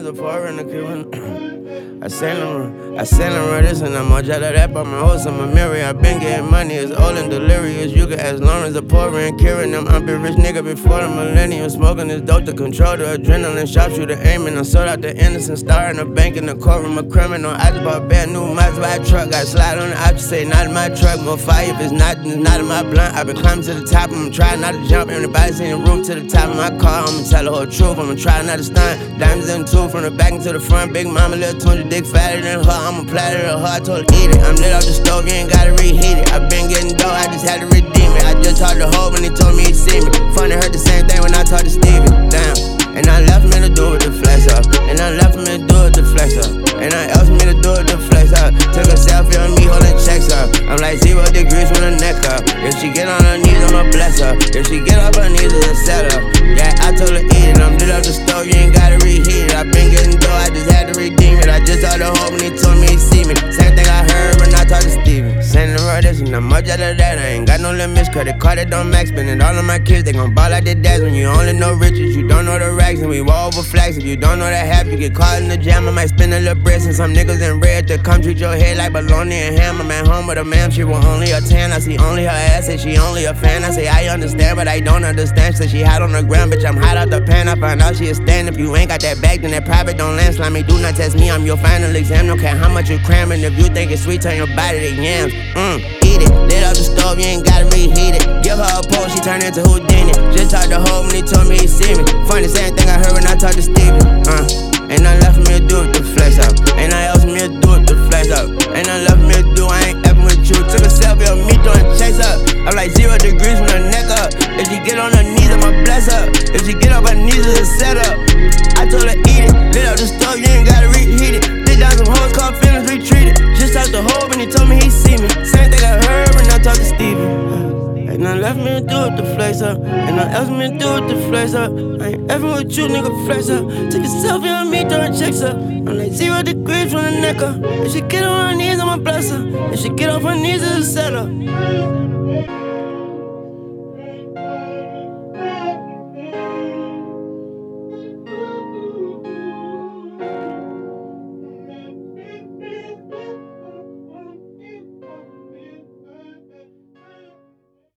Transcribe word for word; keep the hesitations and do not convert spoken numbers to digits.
as a four in the Cuban. I send them, I send them this and I'm all jet of that, but my host in my mirror. I been getting money, it's old and delirious. You can ask Lawrence, the poor and Kieran. Them I'm been rich nigga before the millennium. Smoking this dope to control the adrenaline. Sharpshooter aiming, I sold out the innocent. Star in the bank in the courtroom, a criminal. I just bought a brand new Maserati truck. Got slide on the option, say not in my truck. More fire if it's not, it's not in my blunt. I been climbing to the top, I'm trying not to jump. Everybody's in the room to the top of my car. I'ma tell the whole truth, I'ma try not to stunt. Diamonds in two, from the back into the front. Big mama, little two hundred dick fatter than her. I'm a platter of her, I told her eat it. I'm lit off the stove, you ain't gotta reheat it. I been getting dough, I just had to redeem it. I just talked to Hope when he told me he see me. Funny, heard the same thing when I talked to Stevie. Damn. And I left me to do it to flex up. And I left me to do it to flex up. And I asked me to do it to flex up. Took a selfie on me holding checks up. I'm like zero degrees with a neck up. If she get on her knees, I'ma bless her. If she get off her knees, it's a setup. Yeah, I told her eat it. I'm lit up the stove, you ain't gotta reheat it. I been getting dough, I just had to redeem it. I just talked to Hope when he told me he see me. Same thing I heard when I talked to Steven. Sending her this and not much out of that. I ain't got no limits, credit card it don't max. Spending all of my kids, they gon' ball like their dads. When you only know riches, you don't know the racks. And we wall over flags. If you don't know that half, you get caught in the jam. I might spend a little bread and some niggas in red to come treat your head like bologna and ham. I'm at home with a ma'am, she was only a ten. I see only her ass, say she only a fan. I say I understand, but I don't understand. Say she hot on the ground, bitch, I'm hot out the pan. I find out she a stand. If you ain't got that bag, then that private don't land. Slimy, do not test me, I'm your final exam. Don't care how much you cramming. If you think it's sweet, turn your body to yams. Mmm, eat it. Lit up the stove, you ain't gotta reheat it. Give her a pole, she turn into Houdini. Just talked to Hope when he told me he see me. Funny, same thing I heard when I talked to Stevie. Uh, and I left me to do it to flex up. And I asked me to do it to flex up. And I left me to do, I ain't effing with you. Took a selfie of me doing chase up. I'm like zero degrees from the neck up. If she get on her knees, I'ma bless her. If she get off her knees, it's a setup. I told her eat it. Lit up the stove, you ain't gotta reheat it. Did down some hoes, called feelings retreated. Just talked to Hope and he told me he see me. Same thing I heard when I talked to Stevie. And I left me to do it to flex up. And I asked me to do it to flex up. I ain't ever with you, nigga, flex up. Take a selfie on me, throwing checks up. I'm like zero degrees from the neck up. If she get on her knees, I'ma bless her. If she get off her knees, it's a setup.